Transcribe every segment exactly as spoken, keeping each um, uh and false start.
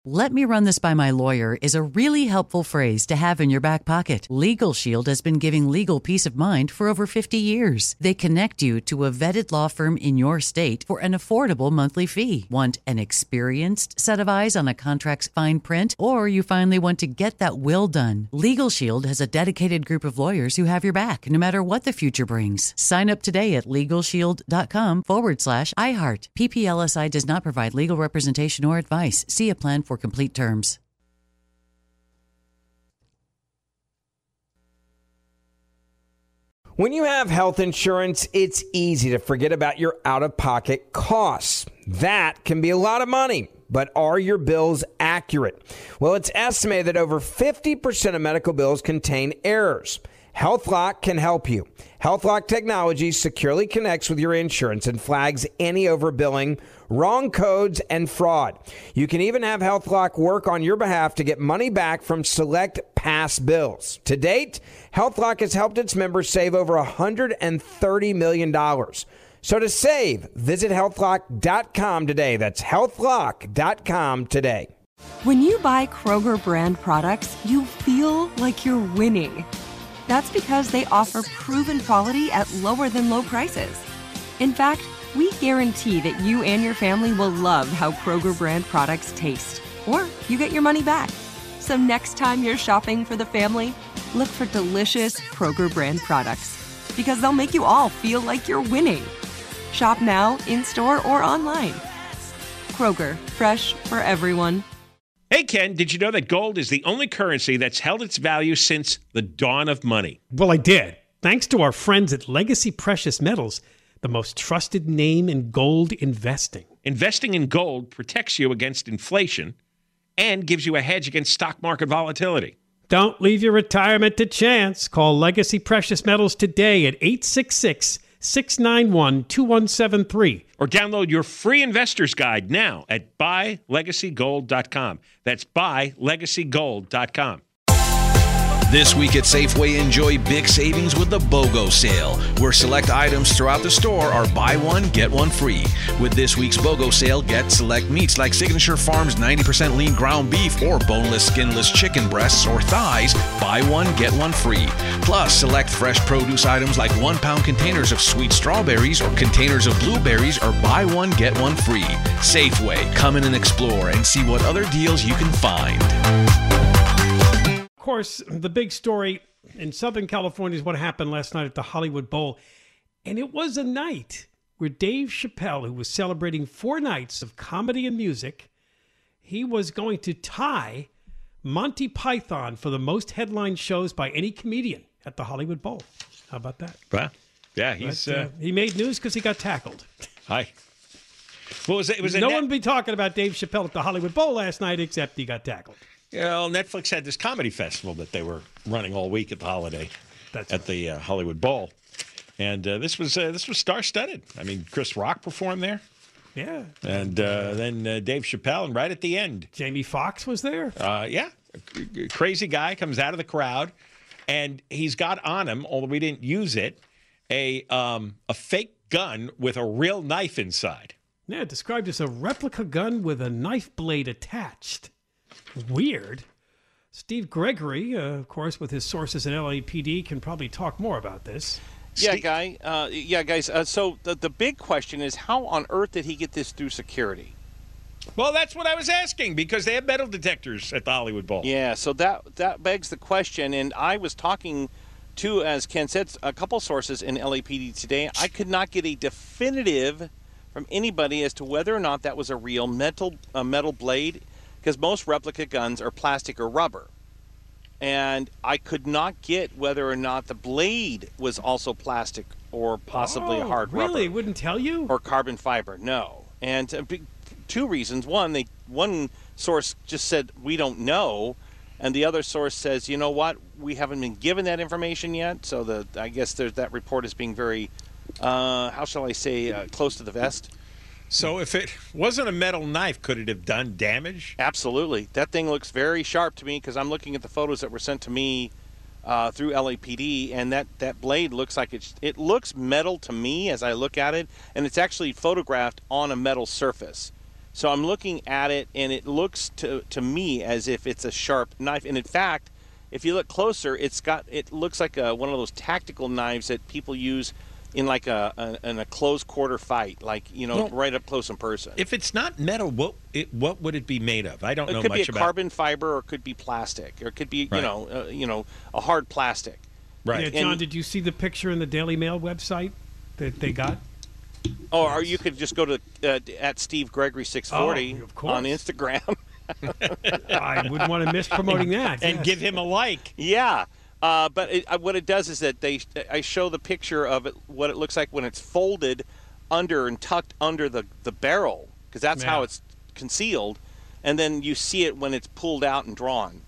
"Let me run this by my lawyer" is a really helpful phrase to have in your back pocket. Legal Shield has been giving legal peace of mind for over fifty years. They connect you to a vetted law firm in your state for an affordable monthly fee. Want an experienced set of eyes on a contract's fine print? Or you finally want to get that will done? Legal Shield has a dedicated group of lawyers who have your back, no matter what the future brings. Sign up today at LegalShield.com forward slash iHeart. P P L S I does not provide legal representation or advice. See a plan for complete terms. When you have health insurance, it's easy to forget about your out-of-pocket costs. That can be a lot of money, but are your bills accurate? Well, it's estimated that over fifty percent of medical bills contain errors. HealthLock can help you. HealthLock technology securely connects with your insurance and flags any overbilling, wrong codes, and fraud. You can even have HealthLock work on your behalf to get money back from select past bills. To date, HealthLock has helped its members save over one hundred thirty million dollars. So to save, visit health lock dot com today. That's health lock dot com today. When you buy Kroger brand products, you feel like you're winning. That's because they offer proven quality at lower than low prices. In fact, we guarantee that you and your family will love how Kroger brand products taste, or you get your money back. So next time you're shopping for the family, look for delicious Kroger brand products, because they'll make you all feel like you're winning. Shop now, in-store, or online. Kroger, fresh for everyone. Hey, Ken, did you know that gold is the only currency that's held its value since the dawn of money? Well, I did. Thanks to our friends at Legacy Precious Metals, the most trusted name in gold investing. Investing in gold protects you against inflation and gives you a hedge against stock market volatility. Don't leave your retirement to chance. Call Legacy Precious Metals today at eight six six, six nine one, two one seven three. Or download your free investor's guide now at buy legacy gold dot com. That's buy legacy gold dot com. This week at Safeway, enjoy big savings with the BOGO sale, where select items throughout the store are buy one, get one free. With this week's BOGO sale, get select meats like Signature Farms ninety percent lean ground beef or boneless, skinless chicken breasts or thighs, buy one, get one free. Plus, select fresh produce items like one-pound containers of sweet strawberries or containers of blueberries are buy one, get one free. Safeway, come in and explore and see what other deals you can find. Of course, the big story in Southern California is what happened last night at the Hollywood Bowl. And it was a night where Dave Chappelle, who was celebrating four nights of comedy and music, he was going to tie Monty Python for the most headline shows by any comedian at the Hollywood Bowl. How about that? Well, yeah, he's but, uh, uh, he made news because he got tackled. Hi. What was it? It was a no net- one would be talking about Dave Chappelle at the Hollywood Bowl last night except he got tackled. You know, Netflix had this comedy festival that they were running all week at the holiday, That's at right. the uh, Hollywood Bowl, and uh, this was uh, this was star-studded. I mean, Chris Rock performed there, Yeah. and uh, then uh, Dave Chappelle, and right at the end, Jamie Foxx was there. uh, yeah, a crazy guy comes out of the crowd, and he's got on him, although we didn't use it, a um, a fake gun with a real knife inside. Yeah, described as a replica gun with a knife blade attached. Weird. Steve Gregory, uh, of course, with his sources in L A P D, can probably talk more about this. Yeah, Steve- guy. Uh, yeah, guys. Uh, so the the big question is, how on earth did he get this through security? Well, that's what I was asking, because they have metal detectors at the Hollywood Bowl. Yeah. So that that begs the question. And I was talking to, as Ken said, a couple sources in L A P D today. I could not get a definitive from anybody as to whether or not that was a real metal uh, metal blade, because most replica guns are plastic or rubber. And I could not get whether or not the blade was also plastic or possibly oh, hard really? rubber. Really? Wouldn't tell you? Or carbon fiber. No. And uh, b- two reasons. One, they one source just said, we don't know. And the other source says, you know what? We haven't been given that information yet. So the I guess there's, that report is being very, uh, how shall I say, uh, close to the vest. So if it wasn't a metal knife, could it have done damage? Absolutely. That thing looks very sharp to me, because I'm looking at the photos that were sent to me uh, through L A P D, and that, that blade looks like it's, it looks metal to me as I look at it, and it's actually photographed on a metal surface. So I'm looking at it, and it looks to to me as if it's a sharp knife. And in fact, if you look closer, it's got it looks like a, one of those tactical knives that people use in like a, a in a close quarter fight, like you know, Well, right up close in person. If it's not metal, what it, what would it be made of? I don't It know could much be a about. carbon fiber, or it could be plastic, or it could be Right. you know uh, you know a hard plastic. Right. Yeah, John, And- did you see the picture in the Daily Mail website that they got? Or, or you could just go to uh, at Steve Gregory six forty Oh, of course. on Instagram. I wouldn't want to miss promoting that. and yes. give him a like. Yeah, uh, but it, uh, what it does is that they I show the picture of it, what it looks like when it's folded under and tucked under the, the barrel, because that's how Yeah. it's concealed, and then you see it when it's pulled out and drawn.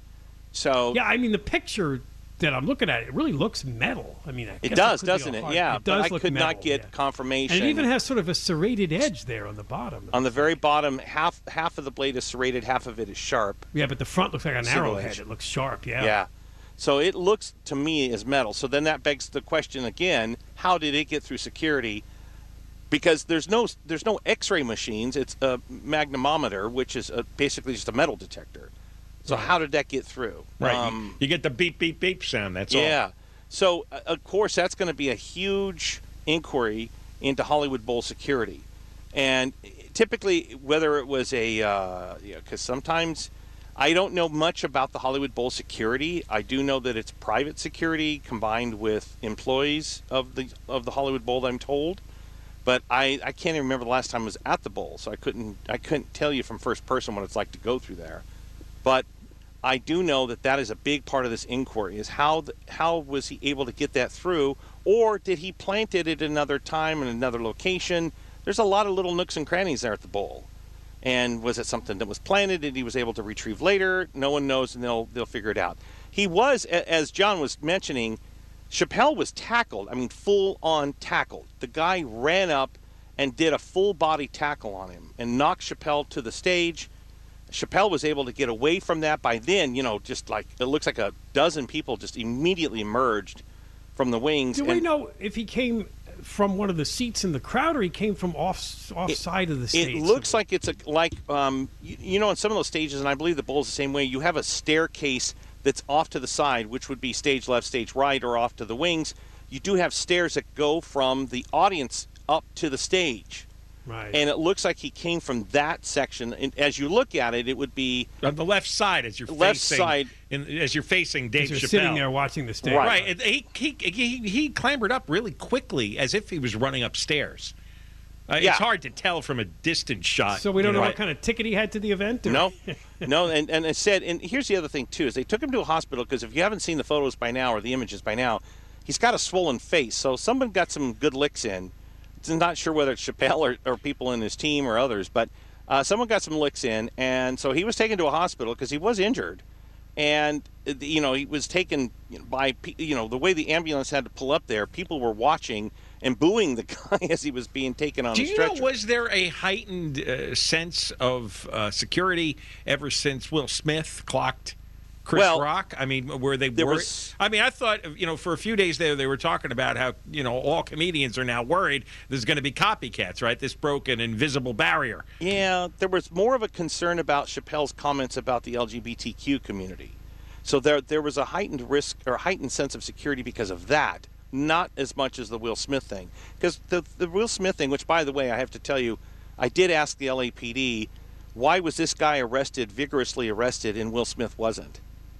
So Yeah, I mean the picture that I'm looking at, it really looks metal. I mean, I it guess does, could be a doesn't it? hard- Yeah, it does but I look could metal, not get yeah. confirmation. And it even has sort of a serrated edge there on the bottom. on the very bottom, half half of the blade is serrated, half of it is sharp. Yeah, but the front looks like an Single arrowhead. edge. It looks sharp. Yeah. Yeah. So it looks to me as metal. So then that begs the question again: how did it get through security? Because there's no there's no X-ray machines. It's a magnetometer, which is a, basically just a metal detector. So how did that get through? Right. Um, you get the beep beep beep sound. That's all. yeah. So uh, of course that's going to be a huge inquiry into Hollywood Bowl security, and typically whether it was a because uh, you know, sometimes. I don't know much about the Hollywood Bowl security. I do know that it's private security combined with employees of the of the Hollywood Bowl, I'm told. But I, I can't even remember the last time I was at the bowl, so I couldn't I couldn't tell you from first person what it's like to go through there. But I do know that that is a big part of this inquiry: is how the, how was he able to get that through, or did he plant it at another time in another location? There's a lot of little nooks and crannies there at the bowl. And was it something that was planted and he was able to retrieve later? No one knows, and they'll they'll figure it out. He was, as John was mentioning, Chappelle was tackled. I mean, full on tackled. The guy ran up and did a full body tackle on him and knocked Chappelle to the stage. Chappelle was able to get away from that. By then, you know, just like it looks like a dozen people just immediately emerged from the wings. Do and we know if he came from one of the seats in the crowd, or he came from off off side of the stage? It looks like it's a like um, you, you know, on some of those stages, and I believe the Bowl's the same way. You have a staircase that's off to the side, which would be stage left, stage right, or off to the wings. You do have stairs that go from the audience up to the stage, right. and it looks like he came from that section. And as you look at it, it would be On the left side, as you're Left facing, side. in, as you're facing Dave As you're Chappelle. sitting there watching the stage. Right. Right. It- He, he, he, he clambered up really quickly as if he was running upstairs. Uh, Yeah. It's hard to tell from a distant shot. So we don't you know Right. what kind of ticket he had to the event? Or? no, no, and and it said, and here's the other thing too: is they took him to a hospital because if you haven't seen the photos by now or the images by now, he's got a swollen face. So someone got some good licks in. I'm not sure whether it's Chappelle or, or people in his team or others, but uh, someone got some licks in, and so he was taken to a hospital because he was injured, and uh, you know he was taken by pe- you know the way the ambulance had to pull up there. People were watching and booing the guy as he was being taken on Do the you know, stretcher. was there a heightened uh, sense of uh, security ever since Will Smith clocked Chris Well, Rock? I mean, were they there worried? was- I mean, I thought, you know, for a few days there, they were talking about how, you know, all comedians are now worried there's going to be copycats, right? This broke an invisible barrier. Yeah, there was more of a concern about Chappelle's comments about the L G B T Q community. So there there was a heightened risk or heightened sense of security because of that, not as much as the Will Smith thing. Because the, the Will Smith thing, which, by the way, I have to tell you, I did ask the L A P D, why was this guy arrested, vigorously arrested, and Will Smith wasn't?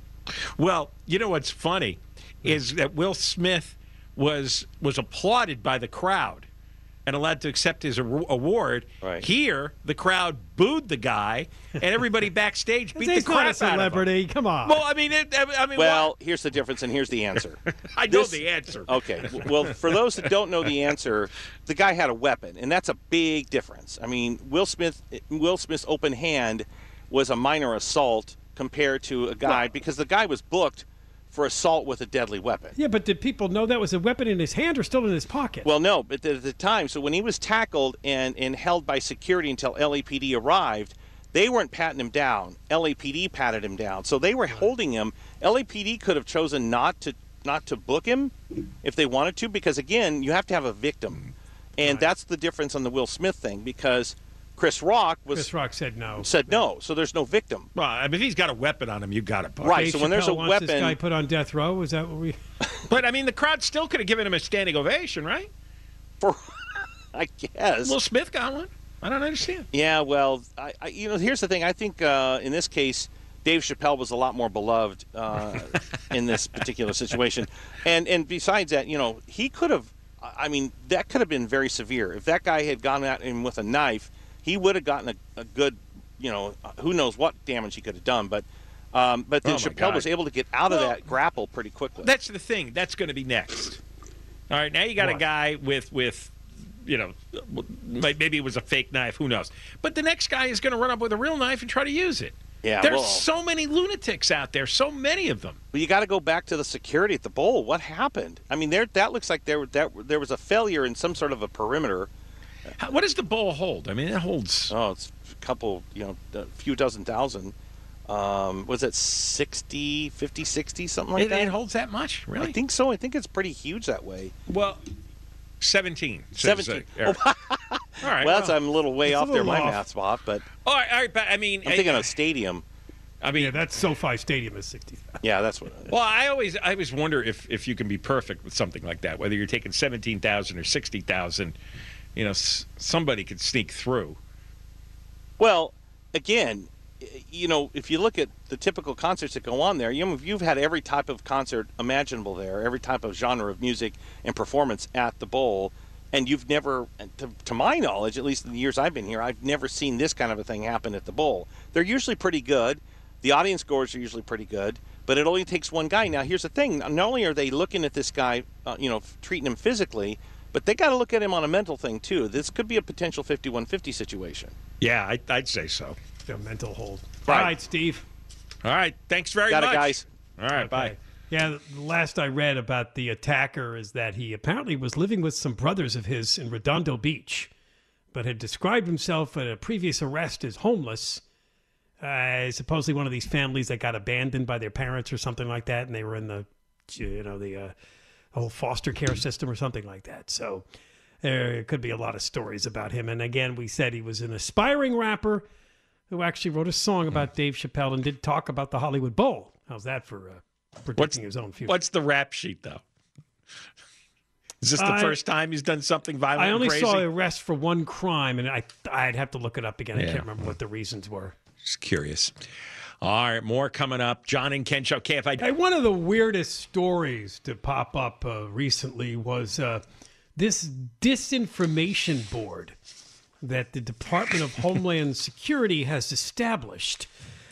Well, you know what's funny is that Will Smith was was applauded by the crowd and allowed to accept his ar- award. Right. Here, the crowd booed the guy, and everybody backstage beat the He's not a crap out of him. celebrity. Come on. Well, I mean, it, I mean, Well, what? here's the difference, and here's the answer. I know this- the answer. Okay. w- Well, for those that don't know the answer, the guy had a weapon, and that's a big difference. I mean, Will Smith, Will Smith's open hand was a minor assault compared to a guy because the guy was booked for assault with a deadly weapon. yeah, but did people know that was a weapon in his hand or still in his pocket? Well, no, but at the time, so when he was tackled and, and held by security until L A P D arrived, they weren't patting him down. L A P D patted him down. So they were holding him. L A P D could have chosen not to not to book him if they wanted to, because again, you have to have a victim. And Right. that's the difference on the Will Smith thing, because Chris Rock was Chris Rock said no. Said no, so there's no victim. Well, I mean, if he's got a weapon on him, you got it. Right. Dave So when there's a Chappelle wants weapon, this guy put on death row. Is that what we? But I mean, the crowd still could have given him a standing ovation, right? for, I guess. Will Smith got one. I don't understand. Yeah. Well, I, I you know, here's the thing. I think uh, in this case, Dave Chappelle was a lot more beloved uh, in this particular situation, and and besides that, you know, he could have. I mean, that could have been very severe. If that guy had gone at him with a knife, he would have gotten a, a good, you know, who knows what damage he could have done. But um, but then Oh, my Chappelle God. was able to get out of Well, that grapple pretty quickly. That's the thing. That's going to be next. All right, now you got What? a guy with with, you know, maybe it was a fake knife. Who knows? But the next guy is going to run up with a real knife and try to use it. Yeah, There's well- so many lunatics out there. So many of them. But you got to go back to the security at the bowl. What happened? I mean, there that looks like there that there was a failure in some sort of a perimeter. How, what does the bowl hold? I mean, it holds. Oh, it's a couple, you know, a few dozen thousand. Um, was it sixty, fifty, sixty, something like it, that? it holds that much, really? I think so. I think it's pretty huge that way. Well, seventeen. says, seventeen. uh, Eric. All right. Well, that's I'm a little way It's a off there, little my off. math spot, but all right, all right, but I mean, I'm thinking I, of stadium. I mean, Yeah, that's SoFi Stadium is sixty. Yeah, that's what. well, I always, I always wonder if, if you can be perfect with something like that, whether you're taking seventeen thousand or sixty thousand. You know, s- somebody could sneak through. Well, again, you know, if you look at the typical concerts that go on there, you know, you've had every type of concert imaginable there, every type of genre of music and performance at the bowl, and you've never, to, to my knowledge, at least in the years I've been here, I've never seen this kind of a thing happen at the bowl. They're usually pretty good. The audience scores are usually pretty good, but it only takes one guy. Now, here's the thing. Not only are they looking at this guy, uh, you know, treating him physically, but they got to look at him on a mental thing, too. This could be a potential fifty-one fifty situation. Yeah, I, I'd say so. The mental hold. Right. All right, Steve. All right, thanks very Got it, much. guys. All right, bye. Okay. Yeah, the last I read about the attacker is that he apparently was living with some brothers of his in Redondo Beach, but had described himself at a previous arrest as homeless. Uh, supposedly one of these families that got abandoned by their parents or something like that, and they were in the, you know, the uh, whole foster care system or something like that. So there could be a lot of stories about him. And again, we said he was an aspiring rapper who actually wrote a song about Dave Chappelle and did talk about the Hollywood Bowl. How's that for uh, predicting his own future? What's the rap sheet, though? Is this the I- first time he's done something violent I only and crazy? saw arrest for one crime, and I I'd have to look it up again. I Yeah. can't remember what the reasons were. Just curious. All right, more coming up. John and Ken Show, K F I. Hey, one of the weirdest stories to pop up uh, recently was uh, this disinformation board that the Department of Homeland Security has established.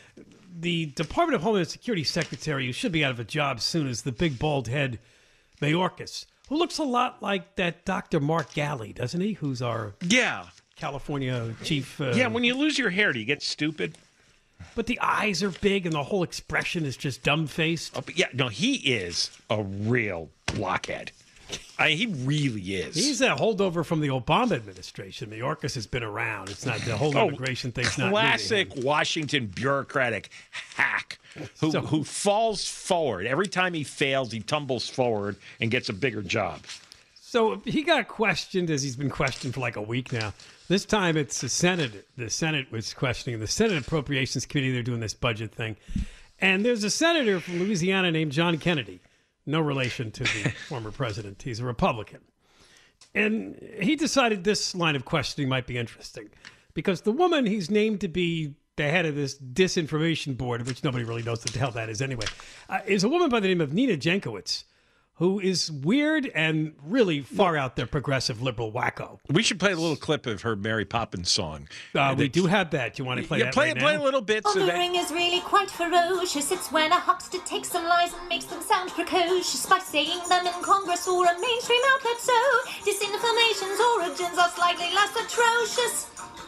The Department of Homeland Security Secretary, who should be out of a job soon, is the big bald head Mayorkas, who looks a lot like that Doctor Mark Galley, doesn't he? Who's our Yeah. California chief. Uh, Yeah, when you lose your hair, do you get stupid? But the eyes are big and the whole expression is just dumb-faced. Oh, but yeah, no, he is a real blockhead. I mean, he really is. He's a holdover from the Obama administration. Mayorkas has been around. It's not the whole Oh, immigration thing's not new to classic him. Washington bureaucratic hack who, So- who falls forward. Every time he fails, he tumbles forward and gets a bigger job. So he got questioned, as he's been questioned for like a week now. This time it's the Senate. The Senate was questioning the Senate Appropriations Committee. They're doing this budget thing. And there's a senator from Louisiana named John Kennedy. No relation to the former president. He's a Republican. And he decided this line of questioning might be interesting because the woman he's named to be the head of this disinformation board, which nobody really knows what the hell that is anyway, uh, is a woman by the name of Nina Jankowicz, who is weird and really far out there progressive liberal wacko. We should play a little clip of her Mary Poppins song. Uh, we That- do have that. Do you want to play yeah, that play, right play now? a little bit. So that, Bothering is really quite ferocious. It's when a huckster takes some lies and makes them sound precocious by saying them in Congress or a mainstream outlet. So disinformation's origins are slightly less atrocious.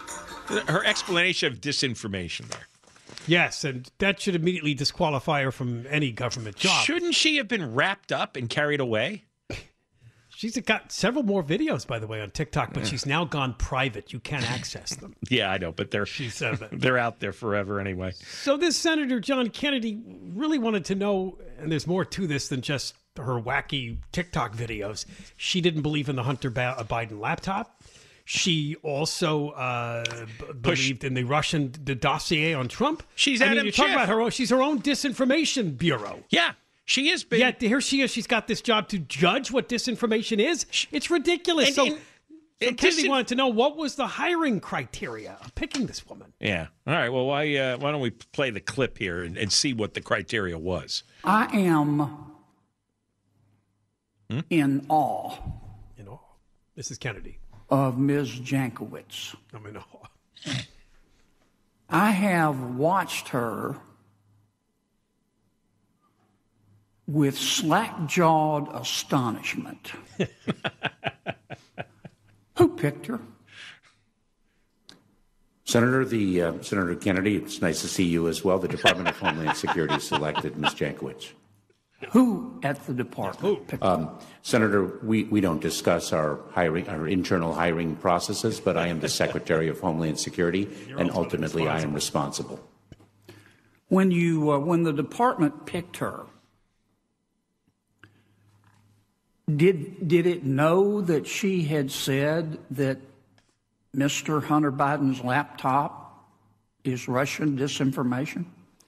her explanation of disinformation there. Yes, and that should immediately disqualify her from any government job. Shouldn't she have been wrapped up and carried away? She's got several more videos, by the way, on TikTok, but she's now gone private. You can't access them. Yeah, I know, but they're She's uh, they're out there forever anyway. So this Senator John Kennedy really wanted to know, and there's more to this than just her wacky TikTok videos. She didn't believe in the Hunter Ba- Biden laptop. She also uh, b- believed in the Russian the dossier on Trump. She's I mean, Adam you're talking Schiff. about her own. She's her own disinformation bureau. Yeah, she is. Been, Yet here she is. She's got this job to judge what disinformation is. It's ridiculous. And- so, and- so and Kennedy disin- wanted to know what was the hiring criteria of picking this woman. Yeah. All right. Well, why uh, why don't we play the clip here and, and see what the criteria was? I am Hmm? in awe You know, this is Kennedy. of Miz Jankowicz. I'm in awe. I have watched her with slack-jawed astonishment. Who picked her? Senator, the uh, Senator Kennedy, it's nice to see you as well. The Department of Homeland Security selected Miz Jankowicz. Who at the department picked her? Um, Senator, we, we don't discuss our hiring, our internal hiring processes, but I am the Secretary of Homeland Security, and ultimately I am responsible. When you, uh, when the department picked her, did did it know that she had said that Mister Hunter Biden's laptop is Russian disinformation?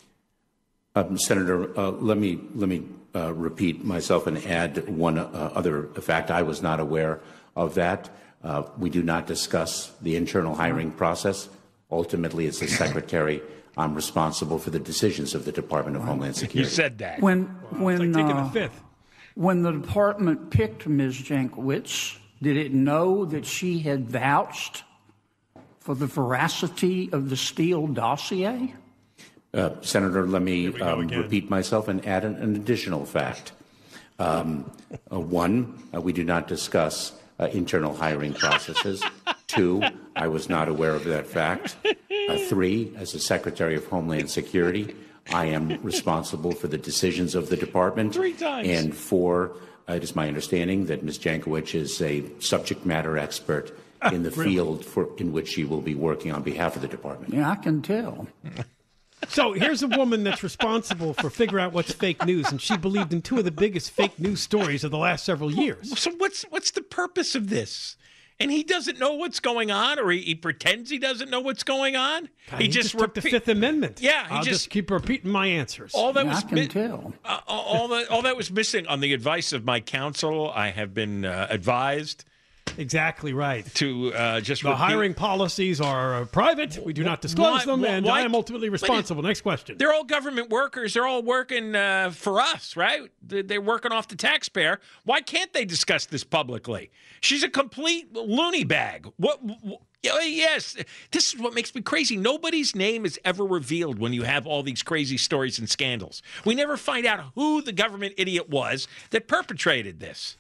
Um, Senator, uh, let me let me uh, repeat myself and add one uh, other fact. I was not aware of that. Uh, we do not discuss the internal hiring process. Ultimately, as the Secretary, I'm responsible for the decisions of the Department of Homeland Security. You said that. When when It's like taking uh, a fifth. when the department picked Miz Jankowicz, did it know that she had vouched for the veracity of the Steele dossier? Uh, Senator, let me we go um, again. repeat myself and add an, an additional fact. Um, uh, one, uh, we do not discuss uh, internal hiring processes. Two, I was not aware of that fact. Uh, three, as the Secretary of Homeland Security, I am responsible for the decisions of the department. Three times. And four, uh, it is my understanding that Miz Jankowicz is a subject matter expert in the really? field for, in which she will be working on behalf of the department. Yeah, I can tell. So here's a woman that's responsible for figuring out what's fake news, and she believed in two of the biggest fake news stories of the last several years. So what's what's the purpose of this? And he doesn't know what's going on, or he, he pretends he doesn't know what's going on. God, he just, took the repeat- Fifth Amendment. Yeah, he I'll just, just- keep repeating my answers. All that Yeah, was I can mi- tell. uh, all that all that was missing on the advice of my counsel. I have been uh, advised Exactly right. to uh, just The repeat- hiring policies are uh, private. We do not disclose Why- them, why- and why- I am ultimately responsible. Next question. They're all government workers. They're all working uh, for us, right? They're they're working off the taxpayer. Why can't they discuss this publicly? She's a complete loony bag. What? what yes, this is what makes me crazy. Nobody's name is ever revealed when you have all these crazy stories and scandals. We never find out who the government idiot was that perpetrated this.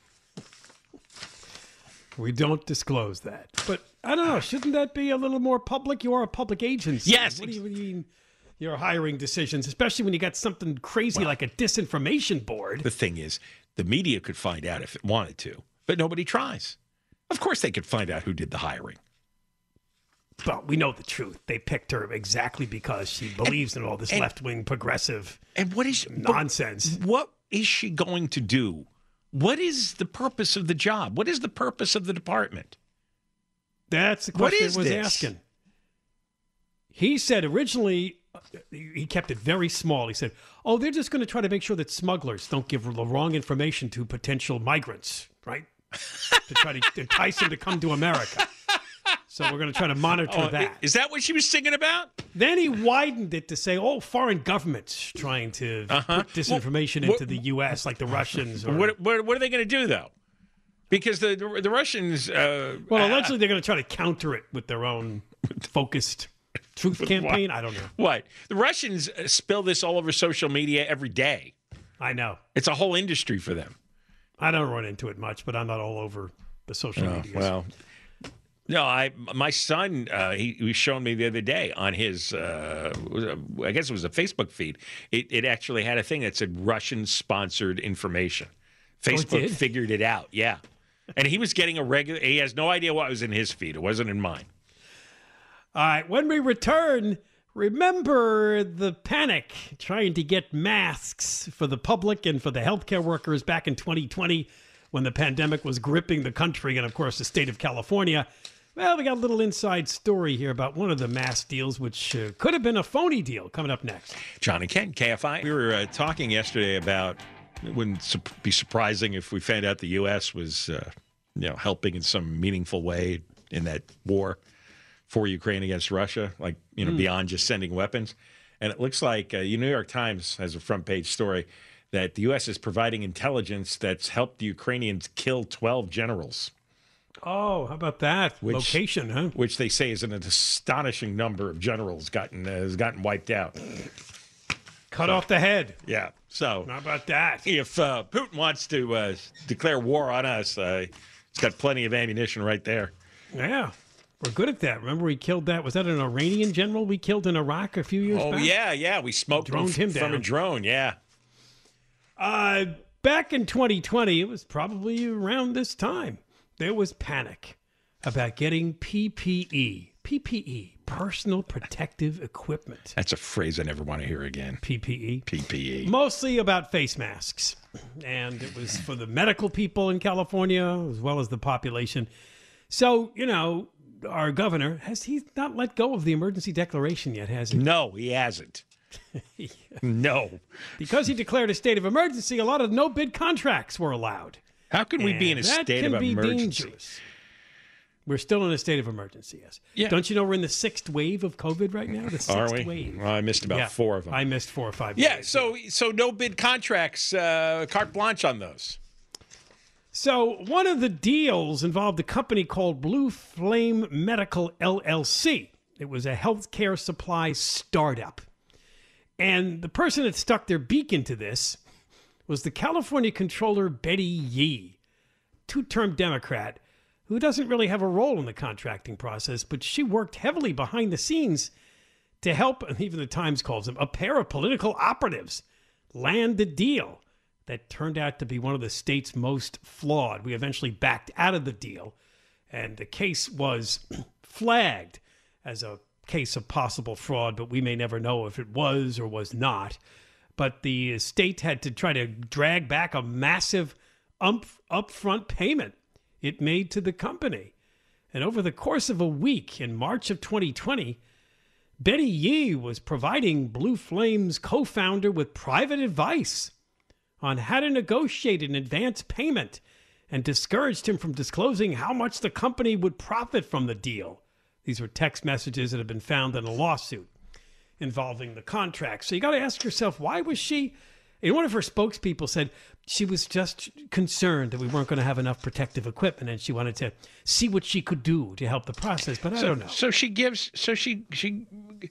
We don't disclose that. But I don't know. Shouldn't that be a little more public? You are a public agency. Yes. What do you mean your hiring decisions, especially when you got something crazy like a disinformation board? The thing is, the media could find out if it wanted to, but nobody tries. Of course they could find out who did the hiring. Well, we know the truth. They picked her exactly because she believes in all this and- left-wing progressive And what is nonsense. What is she going to do? What is the purpose of the job? What is the purpose of the department? That's the What question is I was this? asking. He said originally, uh, he kept it very small. He said, oh, they're just going to try to make sure that smugglers don't give the wrong information to potential migrants, right? To try to entice them to come to America. So we're going to try to monitor Oh, that. is that what she was singing about? Then he widened it to say, oh, foreign governments trying to Uh-huh. put disinformation Well, into the U S, like the Russians. Or, What, what, what are they going to do, though? Because the the, the Russians... Uh, well, uh, allegedly they're going to try to counter it with their own focused truth campaign. I don't know. What? The Russians uh, spill this all over social media every day. I know. It's a whole industry for them. I don't run into it much, but I'm not all over the social media. Well, no, I my son uh, he, he was showing me the other day on his uh, was a- I guess it was a Facebook feed. It, it actually had a thing that said Russian sponsored information. Facebook did? figured it out, yeah. And he was getting a regular. He has no idea what was in his feed. It wasn't in mine. All right, when we return, remember the panic trying to get masks for the public and for the healthcare workers back in twenty twenty when the pandemic was gripping the country and, of course, the state of California. Well, we got a little inside story here about one of the mask deals, which uh, could have been a phony deal, coming up next. John and Ken, K F I. We were uh, talking yesterday about it wouldn't su- be surprising if we found out the U S was, uh, you know, helping in some meaningful way in that war for Ukraine against Russia, like, you know, mm. beyond just sending weapons. And it looks like uh, the New York Times has a front page story that the U S is providing intelligence that's helped the Ukrainians kill twelve generals. Oh, how about that? Which, Location, huh? Which they say is an astonishing number of generals gotten uh, has gotten wiped out. Cut so, off the head. Yeah. So how about that? If uh, Putin wants to uh, declare war on us, uh, he's got plenty of ammunition right there. Yeah. We're good at that. Remember we killed that? Was that an Iranian general we killed in Iraq a few years oh, back? Oh, yeah, yeah. We smoked him, him from down. a drone, yeah. Uh, back in twenty twenty, it was probably around this time, there was panic about getting P P E. P P E, personal protective equipment. That's a phrase I never want to hear again. P P E? P P E. Mostly about face masks. And it was for the medical people in California as well as the population. So, you know, our governor, has he not let go of the emergency declaration yet, has he? No, he hasn't. yeah. No. Because he declared a state of emergency, a lot of no-bid contracts were allowed. How can we and be in a state of emergency? Dangerous. We're still in a state of emergency, yes. Yeah. Don't you know we're in the sixth wave of COVID right now? The sixth Are we? wave. Well, I missed about yeah. four of them. I missed four or five. Yeah, days. so so no bid contracts, uh, carte blanche on those. So one of the deals involved a company called Blue Flame Medical L L C. It was a healthcare supply startup. And the person that stuck their beak into this was the California controller Betty Yee, two-term Democrat, who doesn't really have a role in the contracting process, but she worked heavily behind the scenes to help, and even the Times calls them, a pair of political operatives land the deal that turned out to be one of the state's most flawed. We eventually backed out of the deal, and the case was flagged as a case of possible fraud, but we may never know if it was or was not. But the state had to try to drag back a massive up, upfront payment it made to the company. And over the course of a week in March of twenty twenty, Betty Yee was providing Blue Flame's co-founder with private advice on how to negotiate an advance payment and discouraged him from disclosing how much the company would profit from the deal. These were text messages that had been found in a lawsuit involving the contract. So you got to ask yourself, why was she... And one of her spokespeople said she was just concerned that we weren't going to have enough protective equipment, and she wanted to see what she could do to help the process. But I so, don't know. So she gives. So she she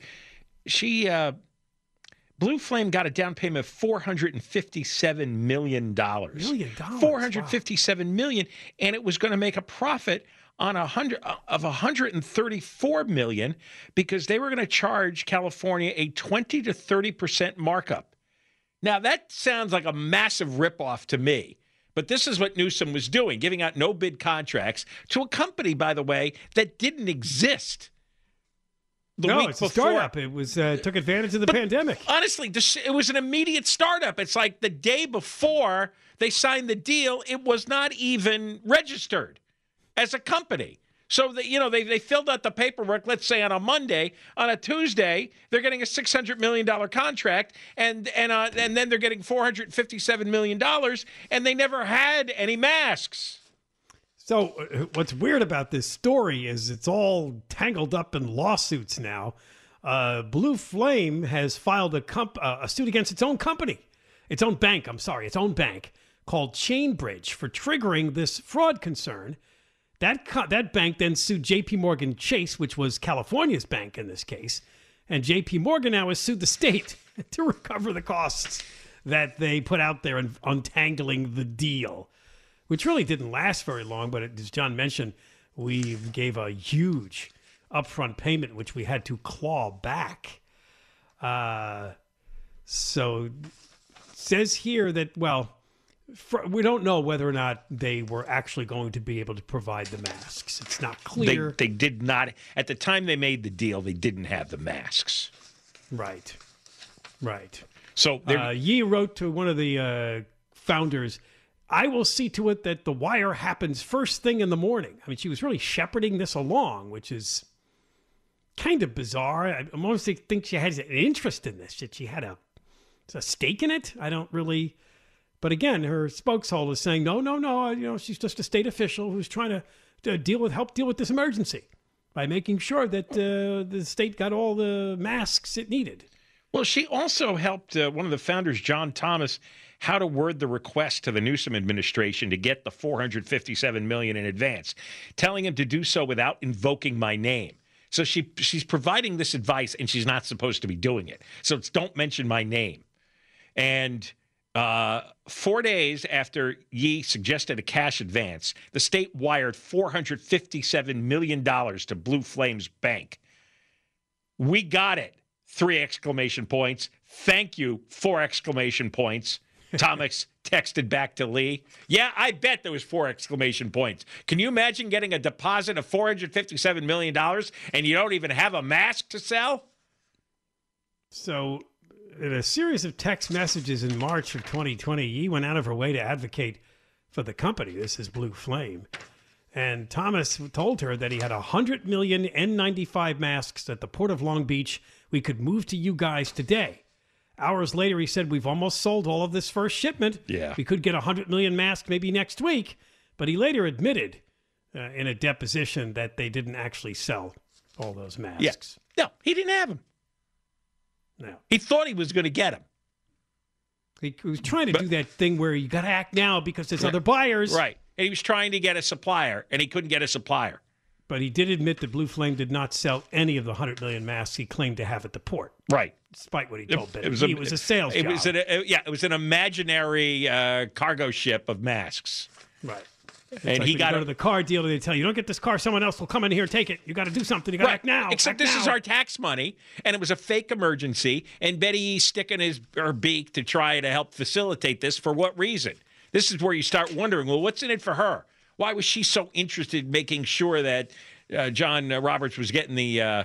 she. Uh, Blue Flame got a down payment of four hundred and fifty-seven million dollars. Million dollars. Four hundred fifty-seven wow. million, and it was going to make a profit on a hundred of one hundred and thirty-four million because they were going to charge California a twenty to thirty percent markup. Now, that sounds like a massive ripoff to me, but this is what Newsom was doing, giving out no-bid contracts to a company, by the way, that didn't exist the no, week it's before. a startup. It was uh, took advantage of the but pandemic. Honestly, this, it was an immediate startup. It's like the day before they signed the deal, it was not even registered as a company. So, that, you know, they, they filled out the paperwork, let's say on a Monday. On a Tuesday, they're getting a six hundred million dollars contract, and and uh, and then they're getting four hundred fifty-seven million dollars, and they never had any masks. So uh, what's weird about this story is it's all tangled up in lawsuits now. Uh, Blue Flame has filed a, comp- uh, a suit against its own company, its own bank, I'm sorry, its own bank, called Chainbridge for triggering this fraud concern. That co- that bank then sued J P Morgan Chase, which was California's bank in this case. And J P Morgan now has sued the state to recover the costs that they put out there in untangling the deal, which really didn't last very long. But as John mentioned, we gave a huge upfront payment, which we had to claw back. Uh, so it says here that, well, For, we don't know whether or not they were actually going to be able to provide the masks. It's not clear. They, they did not. At the time they made the deal, they didn't have the masks. Right. Right. So uh, Yee wrote to one of the uh, founders, I will see to it that the wire happens first thing in the morning. I mean, she was really shepherding this along, which is kind of bizarre. I almost think she has an interest in this, that she had a, a stake in it. I don't really... But again, her spokesholder is saying, no, no, no, you know, she's just a state official who's trying to, to deal with, help deal with this emergency by making sure that uh, the state got all the masks it needed. Well, she also helped uh, one of the founders, John Thomas, how to word the request to the Newsom administration to get the four hundred fifty-seven million dollars in advance, telling him to do so without invoking my name. So she she's providing this advice, and she's not supposed to be doing it. So it's don't mention my name. And uh, four days after Yee suggested a cash advance, the state wired four hundred fifty-seven million dollars to Blue Flames Bank. We got it. Three exclamation points. Thank you. Four exclamation points. Thomas texted back to Lee. Yeah, I bet there was four exclamation points. Can you imagine getting a deposit of four hundred fifty-seven million dollars and you don't even have a mask to sell? So in a series of text messages in March of twenty twenty, Yee went out of her way to advocate for the company. This is Blue Flame. And Thomas told her that he had one hundred million N ninety-five masks at the Port of Long Beach. We could move to you guys today. Hours later, he said, we've almost sold all of this first shipment. Yeah. We could get one hundred million masks maybe next week. But he later admitted uh, in a deposition that they didn't actually sell all those masks. Yeah. No, he didn't have them. No. He thought he was going to get them. He, he was trying to but, do that thing where you got to act now because there's right, other buyers. Right. And he was trying to get a supplier, and he couldn't get a supplier. But he did admit that Blue Flame did not sell any of the one hundred million masks he claimed to have at the port. Right. Despite what he told it, it, it, was a, a, it was a sales it job. Was an, uh, yeah, it was an imaginary uh, cargo ship of masks. Right. It's and like he when got you go a, to the car dealer, they tell you, don't get this car, someone else will come in here and take it. You got to do something. You got to right. act now. Except act this now. is our tax money, and it was a fake emergency, and Betty sticking his her beak to try to help facilitate this. For what reason? This is where you start wondering, well, what's in it for her? Why was she so interested in making sure that uh, John uh, Roberts was getting the uh,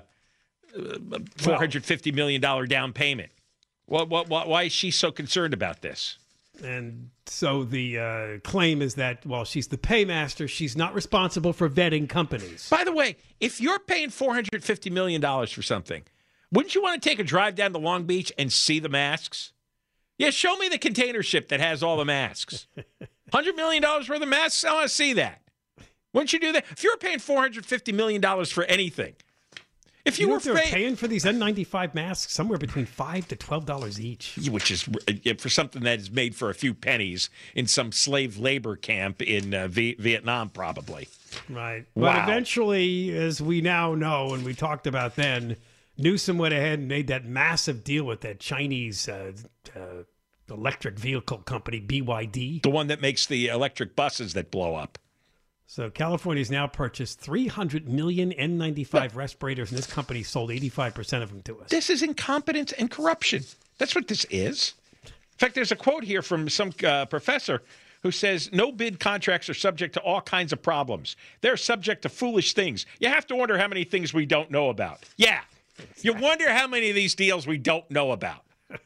four hundred fifty million dollars down payment? What, what, what, why is she so concerned about this? And so the uh, claim is that, well, she's the paymaster. She's not responsible for vetting companies. By the way, if you're paying four hundred fifty million dollars for something, wouldn't you want to take a drive down to Long Beach and see the masks? Yeah, show me the container ship that has all the masks. one hundred million dollars worth of masks? I want to see that. Wouldn't you do that? If you were paying four hundred fifty million dollars for anything, if you, you know were pay- pay- paying for these N ninety-five masks, somewhere between five to twelve dollars each. Which is for something that is made for a few pennies in some slave labor camp in uh, v- Vietnam, probably. Right. Wow. But eventually, as we now know, and we talked about then, Newsom went ahead and made that massive deal with that Chinese uh, uh, electric vehicle company, B Y D. The one that makes the electric buses that blow up. So California's now purchased three hundred million N ninety-five yeah. respirators, and this company sold eighty-five percent of them to us. This is incompetence and corruption. That's what this is. In fact, there's a quote here from some uh, professor who says, no bid contracts are subject to all kinds of problems. They're subject to foolish things. You have to wonder how many things we don't know about. Yeah. You wonder how many of these deals we don't know about.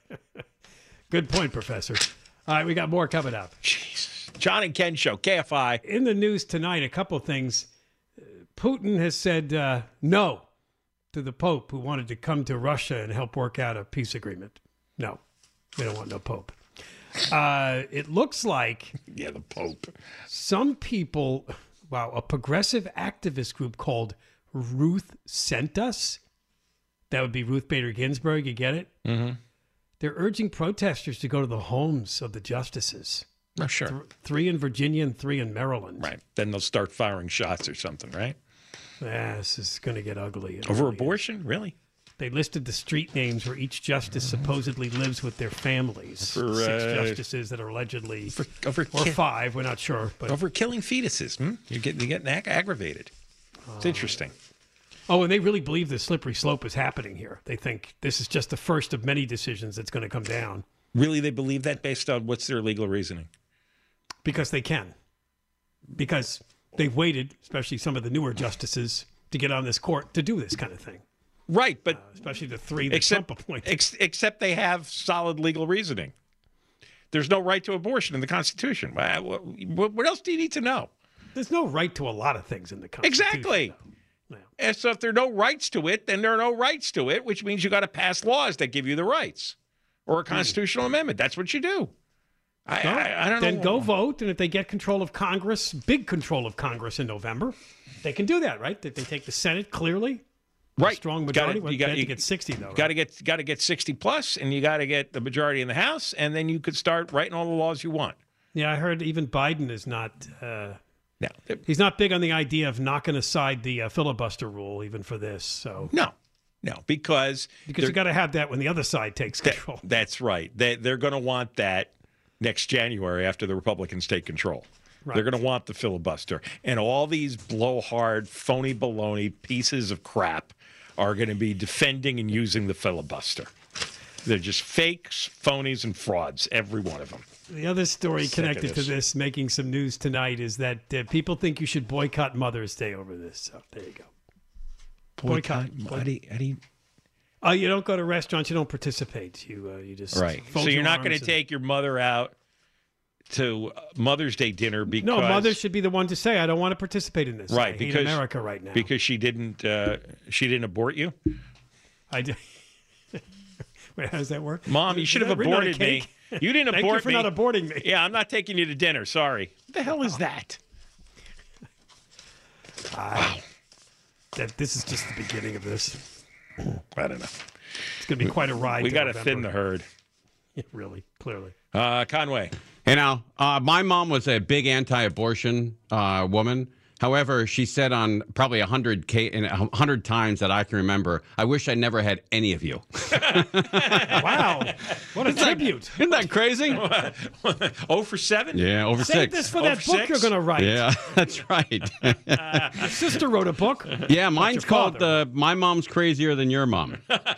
Good point, Professor. All right, we got more coming up. Jesus. John and Ken Show, K F I. In the news tonight, a couple of things. Putin has said uh, no to the Pope who wanted to come to Russia and help work out a peace agreement. No, we don't want no Pope. Uh, it looks like... yeah, the Pope. Some people... Wow, a progressive activist group called Ruth Sent Us. That would be Ruth Bader Ginsburg, you get it? Mm-hmm. They're urging protesters to go to the homes of the justices. Oh, sure. Th- three in Virginia and three in Maryland. Right. Then they'll start firing shots or something, right? Yeah, this is going to get ugly. It Over really abortion? is. Really? They listed the street names where each justice supposedly lives with their families. For, uh, Six justices that are allegedly, for, over or ki- five, we're not sure. But over killing fetuses. Hmm? You're getting, you're getting ag- aggravated. It's uh, interesting. Oh, and they really believe the slippery slope is happening here. They think this is just the first of many decisions that's going to come down. Really, they believe that based on what's their legal reasoning? Because they can. Because they've waited, especially some of the newer justices, to get on this court to do this kind of thing. Right, but... Uh, especially the three that except, Trump appointed. Ex- except they have solid legal reasoning. there's no right to abortion in the Constitution. What, what else do you need to know? There's no right to a lot of things in the Constitution. Exactly. No. And so if there are no rights to it, then there are no rights to it, which means you got to pass laws that give you the rights or a constitutional mm. amendment. That's what you do. I, so, I, I don't then know. go vote, and if they get control of Congress, big control of Congress in November, they can do that, right? That they take the Senate clearly, right? Strong majority. Gotta, you got to get sixty though. Got to get got to get sixty plus, and you got to get the majority in the House, and then you could start writing all the laws you want. Yeah, I heard even Biden is not. Uh, no, he's not big on the idea of knocking aside the uh, filibuster rule, even for this. So no. No, because because you got to have that when the other side takes control. That, that's right. They, they're going to want that next January after the Republicans take control. Right. They're going to want the filibuster. And all these blowhard, phony baloney pieces of crap are going to be defending and using the filibuster. They're just fakes, phonies, and frauds, every one of them. The other story Sick connected this. to this, making some news tonight, is that uh, people think you should boycott Mother's Day over this. So there you go. Boycott. Boycott. How do you, how do you... Oh, you don't go to restaurants. You don't participate. You uh, you just right. So you're not going to and... take your mother out to Mother's Day dinner because no, mother should be the one to say I don't want to participate in this. Right, I because hate America right now because she didn't uh, she didn't abort you. I did. Wait, how does that work? Mom, you should have aborted me. You didn't Thank abort you for me. not aborting me. Yeah, I'm not taking you to dinner. Sorry. What the hell is that? Wow. That this is just the beginning of this. I don't know. It's going to be quite a ride. We got to thin the herd. Yeah, really, clearly. Uh, Conway. You know, uh, my mom was a big anti-abortion uh, woman. However, she said on probably a hundred K in a hundred times that I can remember, I wish I never had any of you. Wow. What a isn't tribute. That, isn't that crazy? oh for seven? Yeah, over Save six. this for oh that for book six? you're going to write. Yeah, that's right. Your sister wrote a book. Yeah, mine's called uh, My Mom's Crazier Than Your Mom.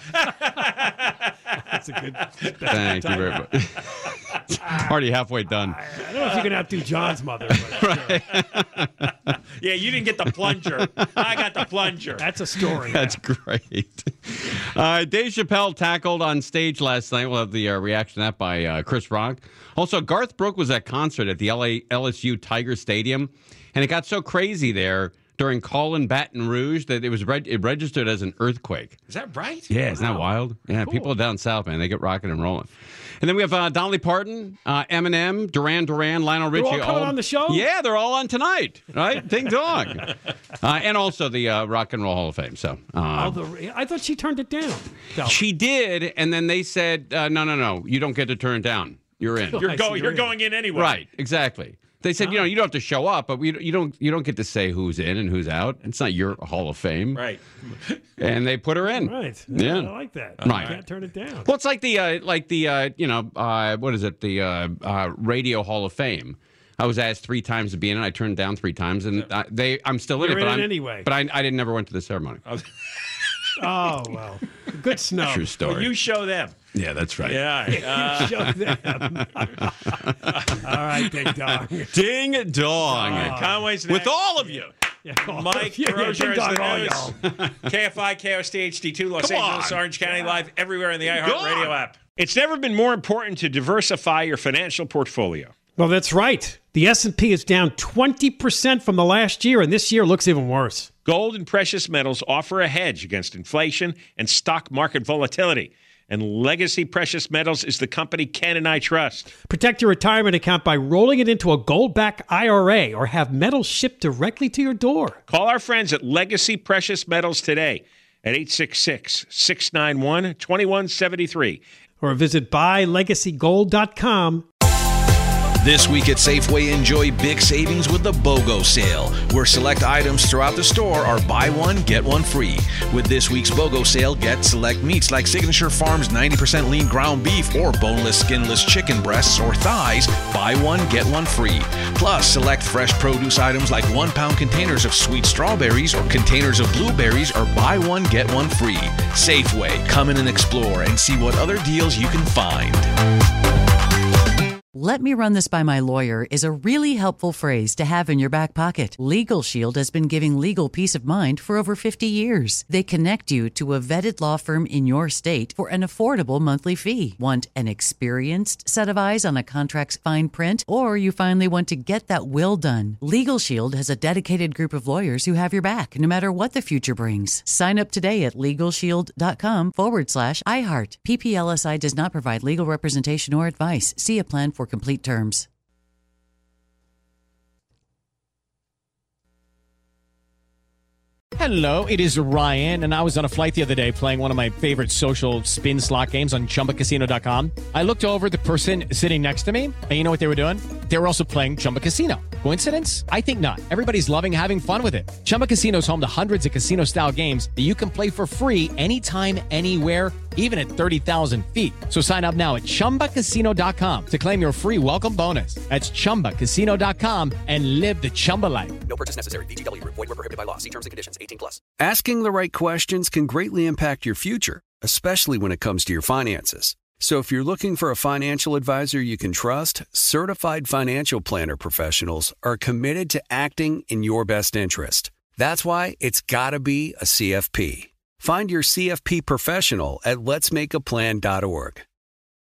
That's a good. That's Thank a good you very much. Already halfway done. I, I don't know if you can outdo John's mother. But, right. uh, yeah, you didn't get the plunger. I got the plunger. That's a story. That's yeah. great. Uh, Dave Chappelle tackled on stage last night. We'll have the uh, reaction to that by uh, Chris Rock. Also, Garth Brooks was at concert at the L A L S U Tiger Stadium, and it got so crazy there during Call-in Baton Rouge that it was reg- it registered as an earthquake. Is that right? Yeah, isn't wow. that wild? Yeah, cool. People down south, man, they get rocking and rolling. And then we have uh, Dolly Parton, uh, Eminem, Duran Duran, Lionel Richie. They're all coming on the show? Yeah, they're all on tonight, right? Ding dong. uh, and also the uh, Rock and Roll Hall of Fame. So, uh, oh, the, I thought she turned it down. Dolly. She did, and then they said, uh, no, no, no, you don't get to turn it down. You're in. You're I going. see, You're you're going in anyway. Right, exactly. They said, you know, you don't have to show up, but we, you don't you don't get to say who's in and who's out. It's not your Hall of Fame. Right. And they put her in. Right. Yeah. I like that. Right. You can't turn it down. Well, it's like the, uh, like the uh, you know, uh, what is it? The uh, uh, Radio Hall of Fame. I was asked three times to be in it. I turned down three times, and uh, they, I'm still in You're it. But in it I'm, anyway. But I, I didn't never went to the ceremony. Oh, well. Good snub. True story. Well, you show them. Yeah, that's right. Yeah. Uh, Show them. All right, Big Dog. Ding dong. uh, Conway's next. With all of you. Yeah, Mike yeah, Crozier Ding is Dong, all the y'all. news. K F I, K O S T H D two, Los Come Angeles, on. Orange County, Yeah. live everywhere in the Ding iHeartRadio dong. app. It's never been more important to diversify your financial portfolio. Well, that's right. The S and P is down twenty percent from the last year, and this year looks even worse. Gold and precious metals offer a hedge against inflation and stock market volatility. And Legacy Precious Metals is the company Ken and I trust. Protect your retirement account by rolling it into a gold-backed I R A or have metals shipped directly to your door. Call our friends at Legacy Precious Metals today at eight six six, six nine one, two one seven three. Or visit buy legacy gold dot com. This week at Safeway, enjoy big savings with the BOGO sale, where select items throughout the store are buy one, get one free. With this week's BOGO sale, get select meats like Signature Farms ninety percent lean ground beef or boneless, skinless chicken breasts or thighs, buy one, get one free. Plus, select fresh produce items like one-pound containers of sweet strawberries or containers of blueberries are buy one, get one free. Safeway, come in and explore and see what other deals you can find. Let "Let me run this by my lawyer" is a really helpful phrase to have in your back pocket. Legal Shield has been giving legal peace of mind for over fifty years. They connect you to a vetted law firm in your state for an affordable monthly fee. Want an experienced set of eyes on a contract's fine print? Or you finally want to get that will done? Legal Shield has a dedicated group of lawyers who have your back, no matter what the future brings. Sign up today at LegalShield.com forward slash iHeart. P P L S I does not provide legal representation or advice. See a plan for complete terms. Hello, it is Ryan, and I was on a flight the other day playing one of my favorite social spin slot games on Chumba Casino dot com. I looked over at the person sitting next to me, and you know what they were doing? They were also playing Chumba Casino. Coincidence? I think not. Everybody's loving having fun with it. Chumba Casino is home to hundreds of casino-style games that you can play for free anytime, anywhere, even at thirty thousand feet. So sign up now at Chumba Casino dot com to claim your free welcome bonus. That's Chumba Casino dot com and live the Chumba life. No purchase necessary. V G W. Void where prohibited by law. See terms and conditions. eighteen plus. Asking the right questions can greatly impact your future, especially when it comes to your finances. So if you're looking for a financial advisor you can trust, certified financial planner professionals are committed to acting in your best interest. That's why it's got to be a C F P. Find your C F P professional at lets make a plan dot org.